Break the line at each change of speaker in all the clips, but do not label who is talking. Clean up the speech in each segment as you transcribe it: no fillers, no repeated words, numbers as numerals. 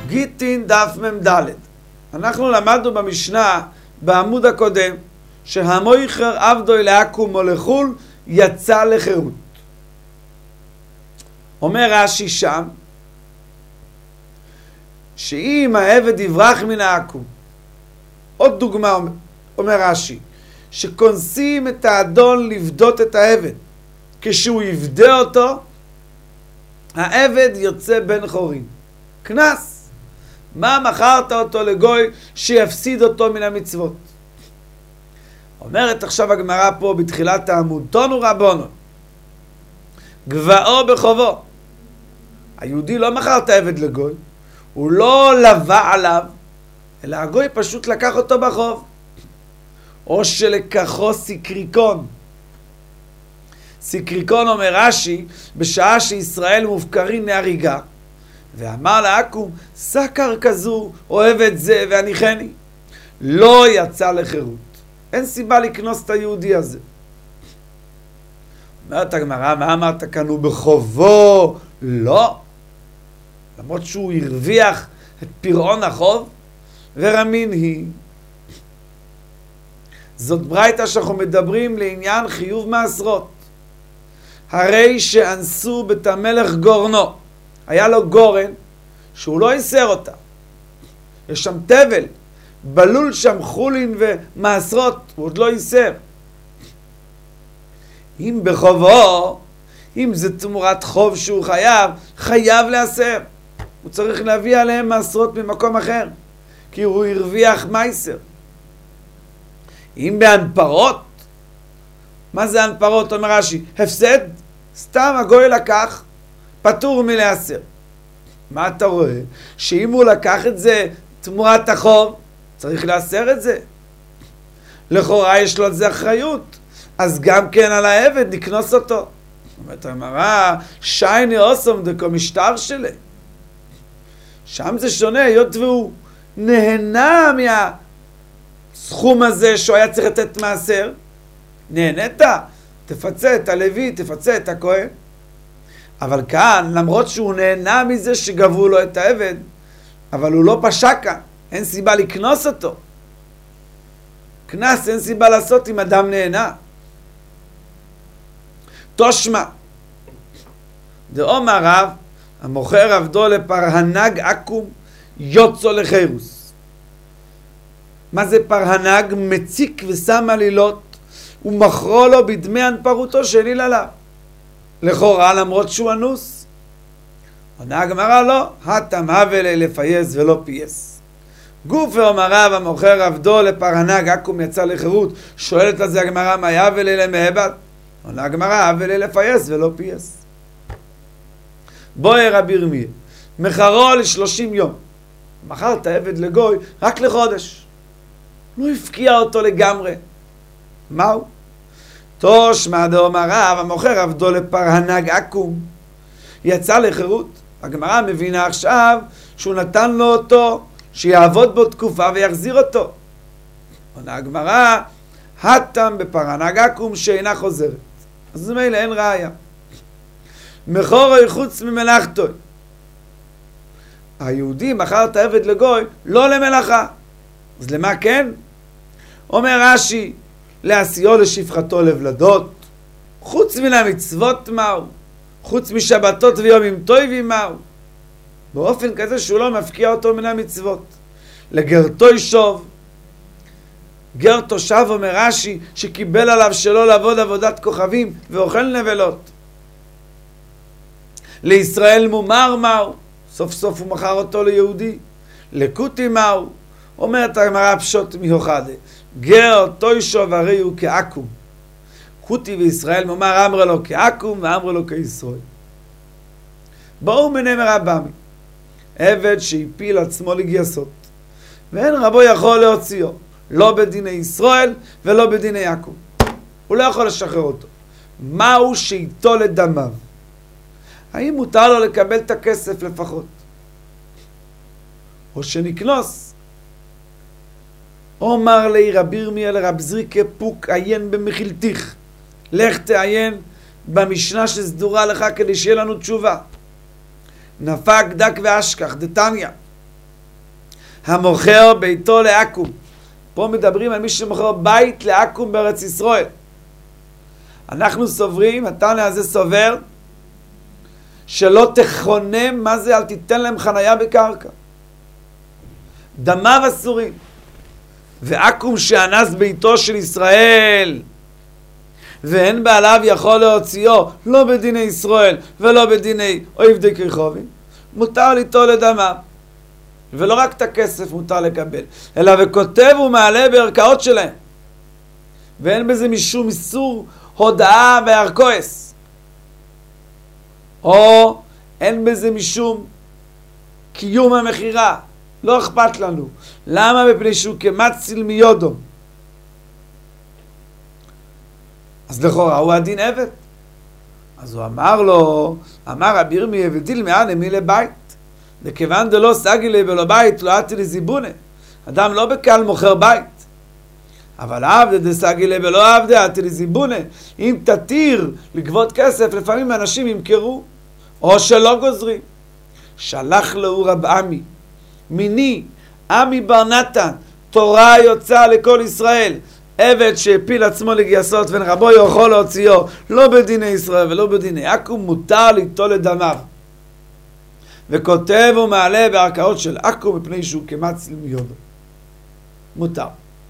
גיטין דף מ"ד. אנחנו למדנו במשנה בעמוד הקודם שהמויכר עבדו לעכו"ם או לחו"ל יצא לחירות. אומר רש"י שם שאם העבד יברח מן העכו"ם, עוד דוגמה אומר רש"י, שכונסים את האדון לבדות את העבד, כשהוא יבדה אותו העבד יוצא בן חורין, כנס. מה מכרת אותו לגוי שיפסיד אותו מן המצוות? אומרת עכשיו הגמרא פה בתחילת העמוד, תונו רבונו, גבאו בחובו. היהודי לא מכר את העבד לגוי, הוא לא לווה עליו, אלא הגוי פשוט לקח אותו בחוב. או שלקחו סיקריקון. סיקריקון אומר רש"י, בשעה שישראל מופקרים להריגה, ואמר לעכו"ם, סקר כזו אוהב את זה והניחני, לא יצא לחירות. אין סיבה לקנוס את היהודי הזה. אומרת הגמרא, מה אמרת כאן? הוא בחובו? לא. למרות שהוא הרוויח את פירעון החוב, ורמין היא. זאת ברייתא שאנחנו מדברים לעניין חיוב מעשרות. הרי שאנסו בית המלך גורנו, היה לו גורן שהוא לא איסר אותה. יש שם תבל, בלול שם חולין ומעשרות, הוא עוד לא איסר. אם בחובו, אם זה תמורת חוב שהוא חייב לאסר. הוא צריך להביא עליהם מעשרות ממקום אחר, כי הוא הרוויח מייסר. אם בהנפרות, מה זה הנפרות? אומר רש"י, הפסד, סתם הגוי לקח, פטור מלאסר. מה אתה רואה? שאם הוא לקח את זה תמורת החוב, צריך לאסר את זה. לכאורה יש לו את זה אחריות, אז גם כן על העבד נקנוס אותו. אומרת הגמרא, שייני אוסום דקו משטר שלי. שם זה שונה, היות והוא נהנה מהסכום הזה שהוא היה צריך לתת מעשר. נהנית, תפצה את הלוי, תפצה את הכהן. אבל כאן, למרות שהוא נהנה מזה שגבו לו את העבד, אבל הוא לא פשע כאן, אין סיבה לקנוס אותו. כנס אין סיבה לעשות אם אדם נהנה. תושמע, דאמר רב, המוכר עבדו לפרהנג עכו"ם יוצא לחירוס. מה זה פרהנג? מציק ושם עלילות ומכרו לו בדמי הנפרותו שהעליל עליו. לכאורה למרות שהוא אנוס. עונה הגמרא לא, התם הווה לפייס ולא פייס. גופי אומר רב, המוכר עבדו לפרהנג עכו"ם יצא לחירות. שואלת לזה הגמרא, מה יהווה למעבד? עונה הגמרא, הווה לפייס ולא פייס. בואי רבי ירמיה, מכרו ל30 יום. מכר את העבד לגוי רק לחודש. לא הפקיע אותו לגמרי. מהו? תושמע דאמר רב, המוכר עבדו לפרהנג עכו"ם יצא לחירות. הגמרא מבינה עכשיו שהוא נתן לו אותו, שיעבוד בו תקופה ויחזיר אותו. עונה הגמרא, התם בפרהנג עכו"ם שאינה חוזרת. אז מילא אין ראיה. מכורי חוץ ממלאכתו. היהודי מכר את העבד לגוי לא למלאכה. אז למה כן? אומר רש"י, לעשיו לשפחתו לבלדות. חוץ מן המצוות מהו? חוץ משבתות ויומים טובים מהו? באופן כזה שהוא לא מפקיע אותו מן המצוות. לגר תושב. גר תושב אומר רש"י שקיבל עליו שלא לעבוד עבודת כוכבים ואוכל נבלות. לישראל מומר מהו? סוף סוף הוא מכר אותו ליהודי. לקוטי מהו? אומרת הגמרא פשוט מיוחדה. גר תושב הרי הוא כעכו"ם. קוטי וישראל מומר אמר לו כעכו"ם ואמר לו כישראל. בואו מנמר הבמי. עבד שהפיל עצמו לגייסות. ואין רבו יכול להוציאו. לא בדיני ישראל ולא בדיני עכו"ם. הוא לא יכול לשחרר אותו. מהו שיטול את דמיו? האם מותר לו לקבל את הכסף לפחות? או שנקנוס? אומר לי רבי ירמיה לרב זריקה פוק עיין במחילתיך. לך תעיין במשנה שסדורה לך כדי שיהיה לנו תשובה. נפק דק ואשכח דתניא. המוכר ביתו לעכו"ם. פה מדברים על מי שמוכר בית לעכו"ם בארץ ישראל. אנחנו סוברים, התנא הזה סובר, שלא תכונם, מה זה? אל תיתן להם חנייה בקרקע. דמיו אסורים. ועכו"ם שאנס ביתו של ישראל, ואין בעליו יכול להוציאו, לא בדיני ישראל ולא בדיני עבדי כרחובים, מותר ליטול לדמיו. ולא רק את הכסף מותר לקבל, אלא וכותב ומעלה בערכאות שלהם. ואין בזה משום איסור הודאה והרכועס. או אין בזה משום קיום המחירה. לא אכפת לנו. למה? מפני שהוא כמציל מיודו. אז לכאורה הוא הדין עבד. אז הוא אמר לו, אמר רבי ירמיה ודילמה נמי לבית. וכיוון דלא סגי לי ולא בית, לא עתי לזיבונה. אדם לא בקל מוכר בית. אבל עבדה דסגי לי ולא עבדה, עתי לזיבונה. אם תתיר לגבות כסף, לפעמים אנשים ימכרו, או שלא גוזרים. שלח לו רב עמי, מיני, עמי בר נתן, תורה יוצאה לכל ישראל. עבד שהפיל עצמו לגייסות בין רבו יכול להוציאו, לא בדיני ישראל ולא בדיני עכו"ם, מותר ליטול לדמיו. וכותב ומעלה בערכאות של עכו"ם מפני שהוא כמציל מיודו. מותר.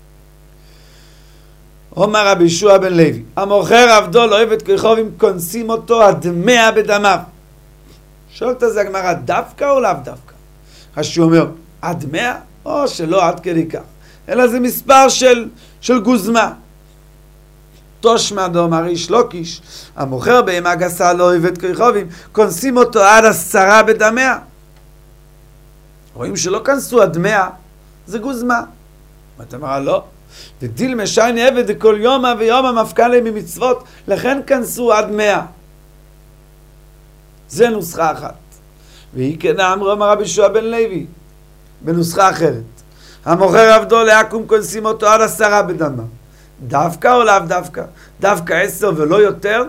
אומר רבי ישוע בן לוי, המוכר עבדו לא עבד כרחובים, כונסים אותו עד 100 בדמיו. שואלת את זה הגמרא, דווקא או לאו דווקא? רש"י אומר, עד 100 או שלא עד כדי כך. אלא זה מספר של גוזמה. תושמע דאמר ריש לוקיש, המוכר בהמה גסה לא עבד כרחובים, כונסים אותו עד 10 בדמיה. רואים שלא כנסו עד 100, זה גוזמה. ואתה אומר, לא. ודילמה שייני עבד כל יומה ויומה מפקד להם ממצוות, לכן כנסו עד 100. זה נוסחה אחת. והיא כן אמר רבי ישוע בן לוי, בנוסחה אחרת. המוכר עבדו לעכו"ם, כונסים אותו עד 10 בדמה. דווקא או לאו דווקא? דווקא 10 ולא יותר?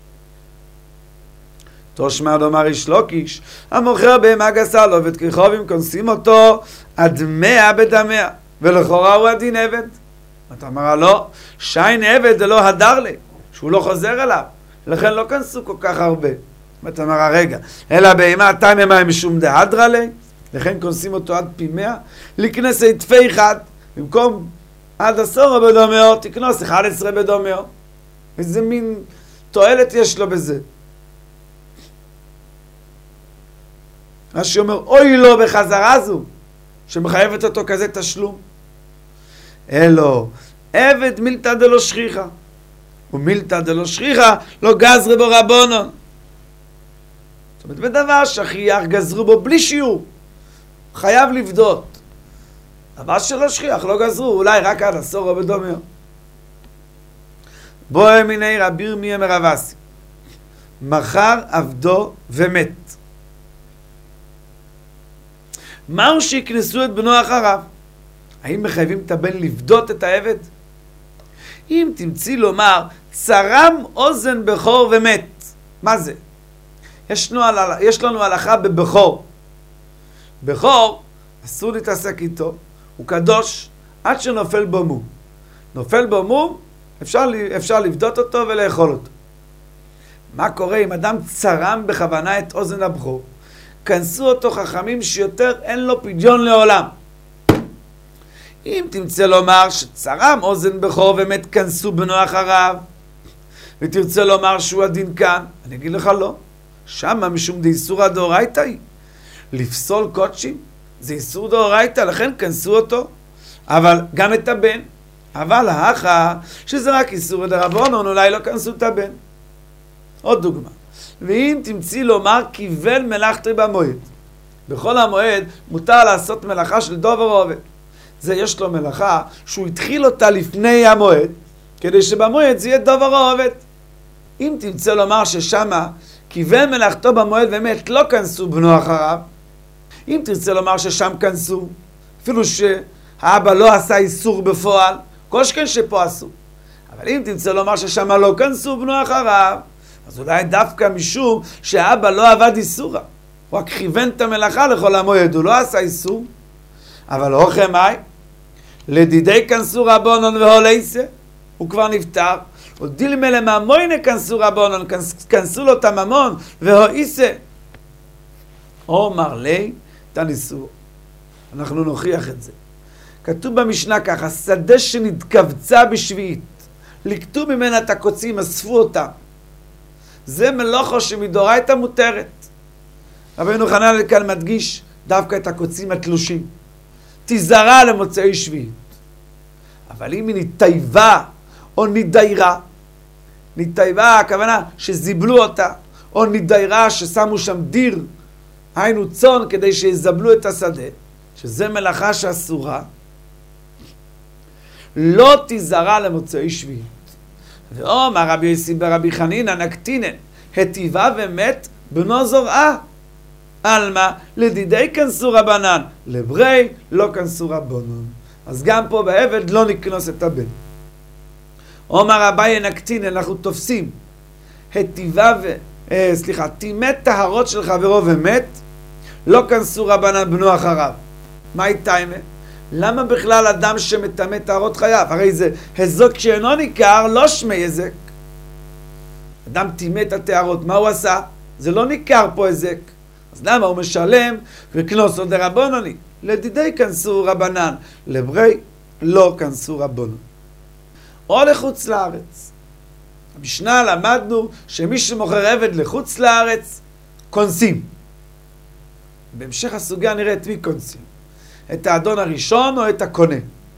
תושמע דאמר ריש לוקיש, המוכר בהמה גסה לא עבד כרחובים, כונסים אותו עד 100 בדמיה. ולכאורה הוא הדין עבד. אתה אומר, לא, שיין עבד זה לא הדר לי, שהוא לא חוזר אליו. לכן לא כנסו כל כך הרבה. אתה אומר, רגע, אלא בהמה תמי מים משום דהדרה לי, לכן כונסים אותו עד פי 100, לכנס עטפי אחד, במקום עד 10 בדומיו, תכנוס 11 בדומיו. איזה מין תועלת יש לו בזה. מה שאומר, אוי לו בחזרה זו, שמחייבת אותו כזה תשלום. אלו, עבד מילתא דלא שכיחא, ומילתא דלא שכיחא לא גזרי בו רבונון. זאת אומרת, בדבר שכיח גזרו בו בלי שיעור. חייב לבדות. דבר שלא שכיח, לא גזרו, אולי רק עד 10 בדומיו. בואי מיני רבי ירמיה מרב אסי, מכר עבדו ומת. מהו שיקנסו את בנו אחריו? האם מחייבים את הבן לבדות את העבד? אם תמציא לומר, צרם אוזן בכור ומת. מה זה? יש לנו הלכה בבכור. בכור, אסור להתעסק איתו, הוא קדוש עד שנופל בו מום. נופל בו מום, אפשר לבדות אותו ולאכול אותו. מה קורה אם אדם צרם בכוונה את אוזן הבכור? כנסו אותו חכמים שיותר אין לו פדיון לעולם. אם תמצא לומר שצרם אוזן בכור ומת, כנסו בנו אחריו, ותרצה לומר שהוא הדין כאן, אני אגיד לך לא. שמה משום דאיסורא דאורייתא היא. לפסול קודשים זה איסור דאורייתא, לכן כנסו אותו, אבל גם את הבן. אבל האחא שזה רק איסור דרבנן, אולי לא כנסו את הבן. עוד דוגמה. ואם תמציא לומר כיוון מלאכתו במועד. בכל המועד מותר לעשות מלאכה של דובר עובד. זה יש לו מלאכה שהוא התחיל אותה לפני המועד, כדי שבמועד זה יהיה דובר עובד. אם תמצא לומר ששמה כיוון מלאכתו במועד ומת, לא כנסו בנו אחריו. אם תרצה לומר ששם כנסו, אפילו שהאבא לא עשה איסור בפועל, כל שכן שפה עשו. אבל אם תרצה לומר ששם לא כנסו בנו אחריו, אז אולי דווקא משום שהאבא לא עבד איסורה. הוא רק כיוון את המלאכה לכל המועד, הוא לא עשה איסור. אבל הוכי מאי, לדידי כנסו רבונון והולייסה, הוא כבר נפטר, או דילמה לממוינה כנסו רבונון, כנסו לו את הממון והולייסה. אומר לי, תניסו, אנחנו נוכיח את זה. כתוב במשנה ככה, שדה שנתכווצה בשביעית, לקטו ממנה את הקוצים, אספו אותם. זה מלוכו שמדאורייתא מותרת. רבנו חננאל כאן מדגיש דווקא את הקוצים התלושים. תיזהרה למוצאי שביעית. אבל אם היא נתייבה או נדיירה, נתייבה הכוונה שזיבלו אותה, או נדיירה ששמו שם דיר, היינו צאן כדי שיזבלו את השדה, שזה מלאכה שאסורה, לא תיזהרה למוצאי שביעית. ואומר רבי יוסי ברבי חנינא נקטינן, היטיבה ומת בנו זורעה. עלמא לדידי כנסו רבנן, לברי לא כנסו רבונון. אז גם פה בעבד לא נקנוס את הבן. אומר אביי נקטינן, אנחנו תופסים היטיבה טימא טהרות של חברו ומת, לא כנסו רבנן בנו אחריו. מה יטיימה? למה בכלל אדם שמטמא טהרות חייו? הרי זה הזוק שאינו ניכר, לא שמי הזק. אדם טימא את הטהרות, מה הוא עשה? זה לא ניכר פה הזק. אז למה הוא משלם וקנוסו דרבנני? לדידי כנסו רבנן, לברי לא כנסו רבונון. או לחוץ לארץ. במשנה למדנו שמי שמוכר עבד לחוץ לארץ, קונסים. בהמשך הסוגיה נראה את מי קונסים. את האדון הראשון או את הקונה.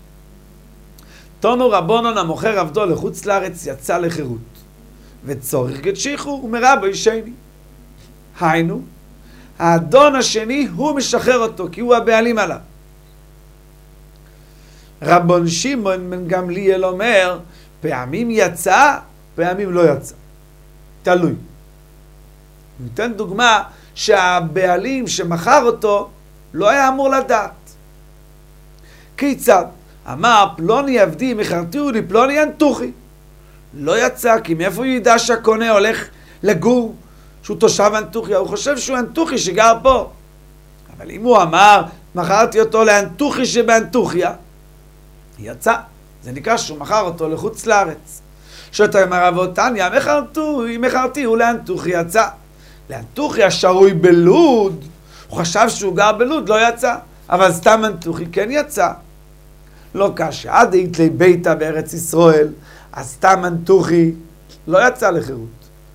תונו רבונון המוכר עבדו לחוץ לארץ יצא לחירות. וצורך גדשיחו ומרבו שני. היינו, האדון השני הוא משחרר אותו כי הוא הבעלים עליו. רבון שמעון בן גמליאל אומר, פעמים יצא, פעמים לא יצא. תלוי. ניתן דוגמה שהבעלים שמכר אותו לא היה אמור לדעת. כיצד? אמר פלוני עבדי מכרתיהו לי פלוני אנטוכי. לא יצא, כי מאיפה הוא ידע שהקונה הולך לגור, שהוא תושב אנטוכיה? הוא חושב שהוא אנטוכי שגר פה. אבל אם הוא אמר, מכרתי אותו לאנטוכי שבאנטוכיה, יצא. זה נקרא שהוא מכר אותו לחוץ לארץ. שאתה אמר רבו תניא, מכרתיהו לאנטוכי, יצא. לאנטוכיה שרוי בלוד, הוא חשב שהוא גר בלוד, לא יצא. אבל סתם אנטוכי כן יצא. לא קשה, עד היתלי ביתה בארץ ישראל, אז סתם אנטוכי לא יצא לחירות.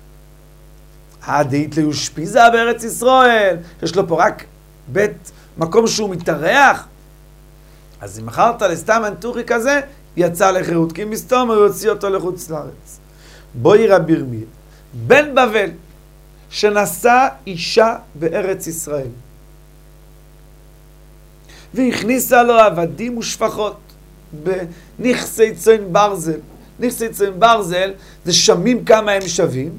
עד היתלי אושפיזה בארץ ישראל, יש לו פה רק בית, מקום שהוא מתארח, אז אם מכרת לסתם אנטוכי כזה, יצא לחירות, כי מסתום הוא יוציא אותו לחוץ לארץ. בואי רבי ירמיה, בן בבל, שנשא אישה בארץ ישראל, והכניסה לו עבדים ושפחות בנכסי צאן ברזל. נכסי צאן ברזל זה שמים כמה הם שווים,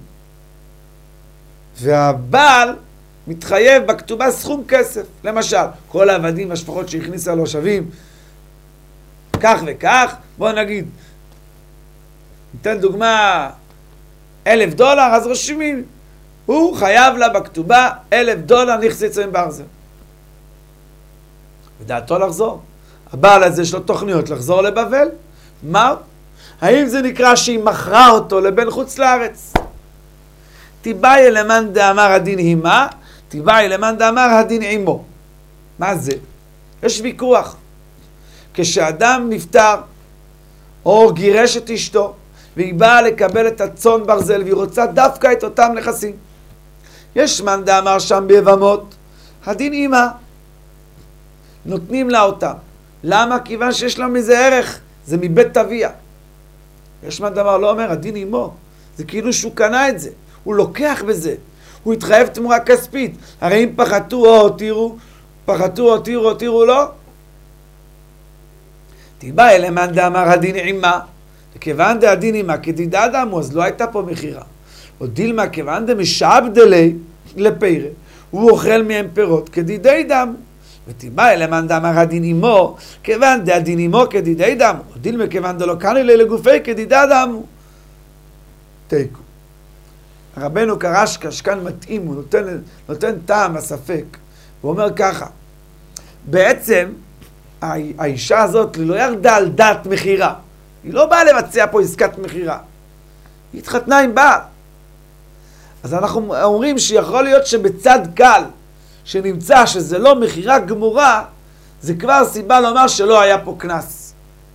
והבעל מתחייב בכתובה סכום כסף. למשל, כל העבדים והשפחות שהכניסה לו שווים כך וכך, בוא נגיד, ניתן דוגמה $1,000, אז רושמים, הוא חייב לה בכתובה $1,000 נכסי צאן ברזל. ודעתו לחזור. הבעל הזה יש לו תוכניות לחזור לבבל. מה? האם זה נקרא שהיא מכרה אותו לבן חוץ לארץ? תיבאי למאן דאמר הדין הימה, תיבאי למאן דאמר הדין עמו. מה זה? יש ויכוח. כשאדם נפטר או גירש את אשתו והיא באה לקבל את הצאן ברזל והיא רוצה דווקא את אותם נכסים, יש מאן דאמר שם ביבמות הדין עימה, נותנים לה אותם. למה? כיוון שיש לה מזה ערך, זה מבית אביה. יש מאן דאמר לא אומר הדין עמו, זה כאילו שהוא קנה את זה, הוא לוקח בזה, הוא התחייב תמורה כספית. הרי אם פחתו או הותירו, פחתו או הותירו לא, תיבאי למאן דאמר הדין עימה, וכיוון דהדין עימה כדידה דמו, אז לא הייתה פה מחירה. או דילמה כיוון דמשעבדלי לפירה, הוא אוכל מהם פירות כדידי דמו. ותיבאי למאן דאמר הדין עמו, כיוון דהדין עמו כדידי דמו, או דילמה כיוון דלא קני לי לגופי כדידה דמו. תיקו. רבנו קרשקש כאן מתאים, הוא נותן טעם הספק. הוא אומר ככה, בעצם האישה הזאת לא ירדה על דת מחירה. היא לא באה לבצע פה עסקת מחירה. היא התחתנה עם בעל. אז אנחנו אומרים שיכול להיות שבצד קל שנמצא שזה לא מחירה גמורה, זה כבר סיבה לומר שלא היה פה כנס.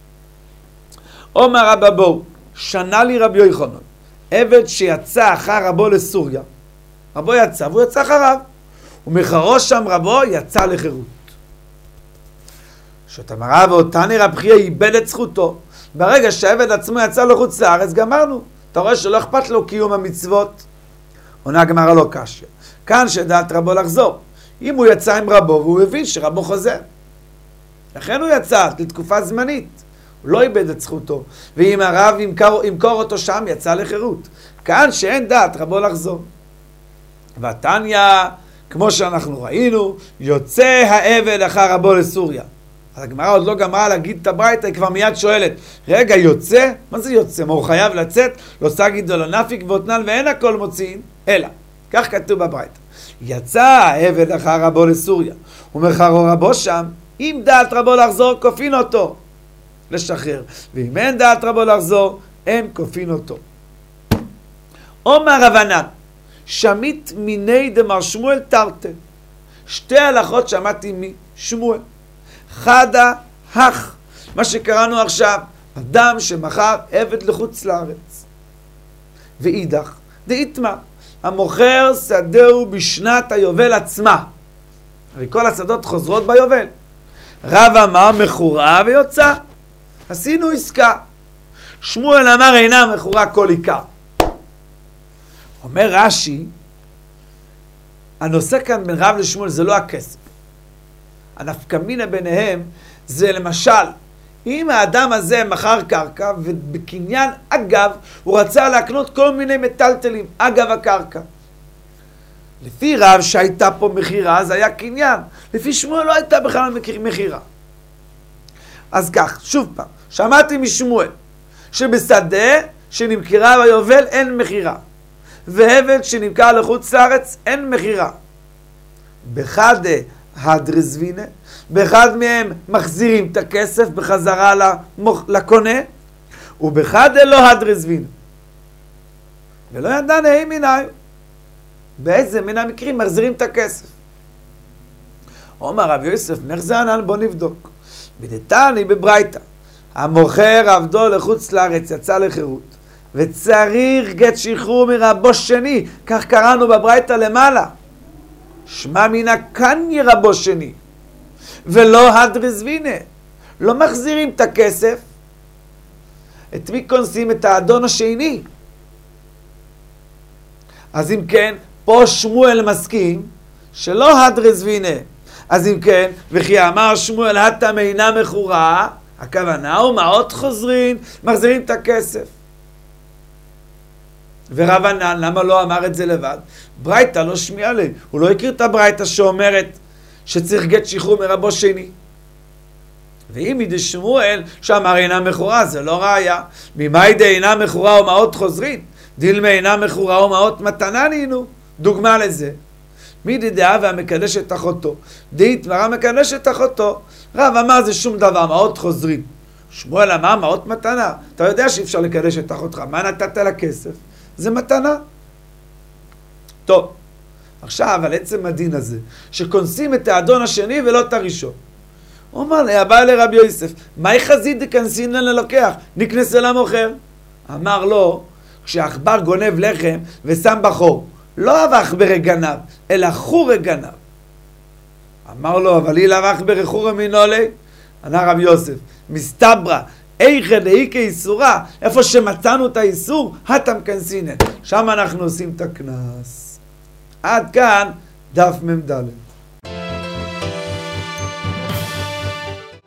אומר רבא בואו, שנה לי רבי יוחנן, עבד שיצא אחר רבו לסוריה. רבו יצא והוא יצא אחריו. ומחרו שם רבו יצא לחירות. שאתה מראה ואותני רב חייא איבד את זכותו. ברגע שהעבד עצמו יצא לחוץ לארץ, גמרנו. אתה רואה שלא אכפת לו קיום המצוות. עונה הגמרא לא קשיא. כאן שדעת רבו לחזור. אם הוא יצא עם רבו והוא הבין שרבו חוזר. לכן הוא יצא לתקופה זמנית. הוא לא איבד את זכותו. ואם הרב ימכור אותו שם, יצא לחירות. כאן שאין דעת רבו לחזור. והתניא, כמו שאנחנו ראינו, יוצא העבד אחר רבו לסוריה. אז הגמרא עוד לא גמרה להגיד את הברייתא, היא כבר מיד שואלת, רגע, יוצא? מה זה יוצא? מה, הוא חייב לצאת? לא סגיד ולא נפיק ואותנן ואין הכל מוציאים? אלא, כך כתוב בברייתא. יצא העבד אחר רבו לסוריה, ומחרו רבו שם, אם דעת רבו לחזור, כופין אותו לשחרר. ואם אין דעת רבו לחזור, אין כופין אותו. אומר רבנן, שמית מיני דמר שמואל תרתי. שתי הלכות שמעתי משמואל. חדה הך, מה שקראנו עכשיו, אדם שמכר עבד לחוץ לארץ. ואידך, דאיתמר, המוכר שדהו בשנת היובל עצמה. הרי כל השדות חוזרות ביובל. רב אמר מכורה ויוצא. עשינו עסקה. שמואל אמר אינה מכורה כל עיקר. אומר רש"י, הנושא כאן בין רב לשמואל זה לא הכסף. הנפקא מינה ביניהם זה למשל, אם האדם הזה מכר קרקע ובקניין אגב הוא רצה להקנות כל מיני מטלטלים אגב הקרקע. לפי רב שהייתה פה מחירה זה היה קניין, לפי שמואל לא הייתה בכלל מחירה. אז כך, שוב פעם, שמעתי משמואל שבשדה שנמכרה ביובל אין מחירה. ועבד שנמכר לחוץ לארץ אין מחירה. באחד הדרזבינה, באחד מהם מחזירים את הכסף בחזרה לקונה, ובאחד לא הדרזבינה. ולא ידע נהי מיני. באיזה מן המקרים מחזירים את הכסף? אומר רב יוסף נחזנן, בוא נבדוק. בדתני בברייתא, המוכר עבדו לחוץ לארץ יצא לחירות. וצריך גט שחרור מרבו שני, כך קראנו בברייתא למעלה. שמע מינה כאן ירבו שני, ולא הדרזבינה. לא מחזירים את הכסף. את מי כונסים? את האדון השני. אז אם כן, פה שמואל מסכים שלא הדרזבינה. אז אם כן, וכי אמר שמואל התם אינה מכורה, הכוונה הוא מעות חוזרים, מחזירים את הכסף. ורבנן, למה לא אמר את זה לבד? ברייתא לא שמיע לי. הוא לא הכיר את הברייתא שאומרת שצריך גט שחרור מרבו שני. ואם ידי שמואל שאמר אינה מכורה, זה לא ראיה. ממאי אינה מכורה ומעות חוזרים? דילמה אינה מכורה ומעות מתנה נינו. דוגמה לזה. מידי דעה והמקדש את אחותו. דאיתמר המקדש את אחותו. רב אמר זה שום דבר, מעות חוזרים. שמואל אמר מעות מתנה. אתה יודע שאי אפשר לקדש את אחותך. מה נתת לכסף? זה מתנה. טוב, עכשיו על עצם הדין הזה, שכונסים את האדון השני ולא את הראשון. הוא אמר לי, הבא לרבי יוסף, מהי חזית דקנסינן ללוקח? נקנס אל המוכר. אמר לו, כשעכבר גונב לחם ושם בחור, לא אבעכבר גנב, אלא חור גנב. אמר לו, אבל אי לאבעכבר חור מינולי? ענה רבי יוסף, מסתברא, איכא דאיכא איסורא, איפה שמצאנו את האיסור, התם קנסינן. שם אנחנו עושים את הקנס. עד כאן דף מ"ד.